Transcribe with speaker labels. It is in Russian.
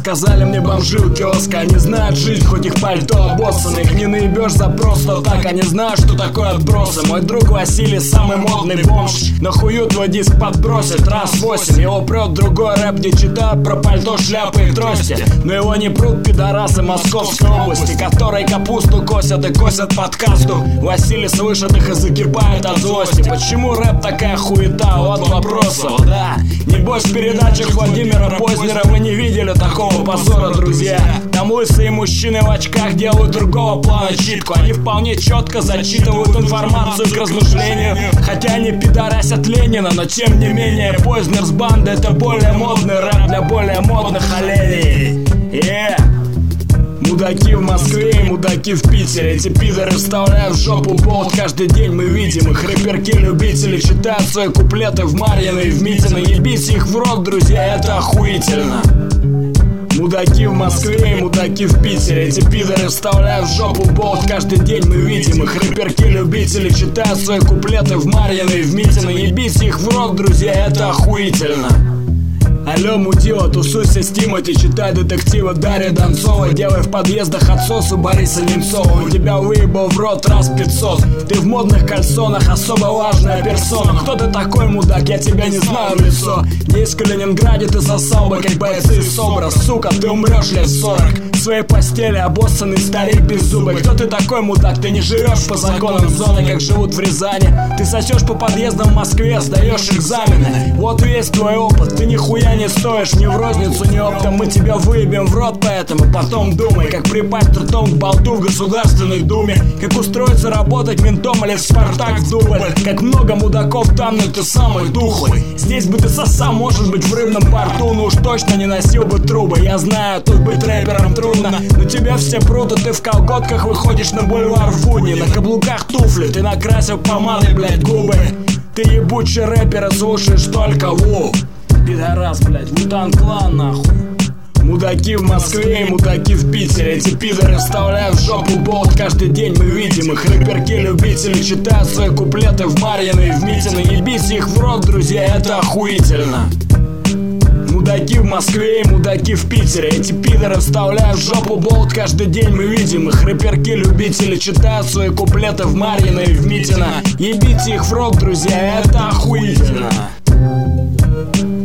Speaker 1: сказали мне бомжи у киоска. Они знают жизнь, хоть их пальто обоссано. Их не наебешь за просто так. Они знают, что такое отбросы. Мой друг Василий самый модный бомж. Нахую твой диск подбросит раз 8. Его прет другой рэп, не читают про пальто, шляпы и трости. Но его не прут пидорасы Московской области, которые капусту косят и косят подкасту. Василий слышит их и закипает от злости. Почему рэп такая хуета? Вот вопросов, да. Небось в передачах Владимира Познера вы не видели такого позора, друзья. Там лысые мужчины в очках делают другого плана читку. Они вполне четко зачитывают информацию к размышлению. Хотя они пидорасят Ленина, но тем не менее Познер с бандой — это более модный рэп для более модных оленей. Мудаки в Москве и мудаки в Питере. Эти пидоры вставляют в жопу болт каждый день, мы видим их. Рэперки-любители читают свои куплеты в Марьино и в Митино. Ебите их в рот, друзья, это охуительно. Мудаки в Москве и мудаки в Питере. Эти пидоры вставляют в жопу болт каждый день, мы видим их. Рэперки-любители читают свои куплеты в Марьино и в Митино. Ебите их в рот, друзья, это охуительно. Алло, мудила, тусуйся с Тимати, читай детектива Дарья Донцова, делай в подъездах отсосу Бориса Немцова. Он тебя выебал в рот раз 500. Ты в модных кальсонах особо важная персона. Кто ты такой, мудак, я тебя не знаю в лицо. Здесь в Калининграде ты сосал бы, как бойцы из СОБРа. Сука, ты умрешь лет 40. В своей постели обоссанный старик беззубый. Кто ты такой, мудак, ты не живешь по законам зоны, как живут в Рязани. Ты сосешь по подъездам в Москве, сдаешь экзамены. Вот весь твой опыт, ты нихуя не стоишь ни в розницу, ни оптом. Мы тебя выебем в рот, поэтому потом думай, как припасть ртом к болту в Государственной Думе, как устроиться работать ментом или в Спартак в дубль. Как много мудаков там, но ты самый духлый. Здесь бы ты сосал, может быть, в рыбном порту, но уж точно не носил бы трубы. Я знаю, тут быть рэпером трудно, но тебя все прут, и ты в колготках выходишь на бульвар в будни. На каблуках туфли, ты накрасил помадой, блядь, губы. Ты ебучий рэпер и слушаешь только Ву. Пидорас, блядь, Вутан-клан, нахуй. Мудаки в Москве и мудаки в Питере. Эти пидоры вставляют в жопу болт каждый день, мы видим их. Рэперки-любители читают свои куплеты в Марьино и в Митино. Ебите их в рот, друзья, это охуительно. Мудаки в Москве и мудаки в Питере. Эти пидоры вставляют в жопу болт каждый день, мы видим их. Рэперки-любители читают свои куплеты в Марьино и в Митино. Ебите их в рот, друзья, это охуительно.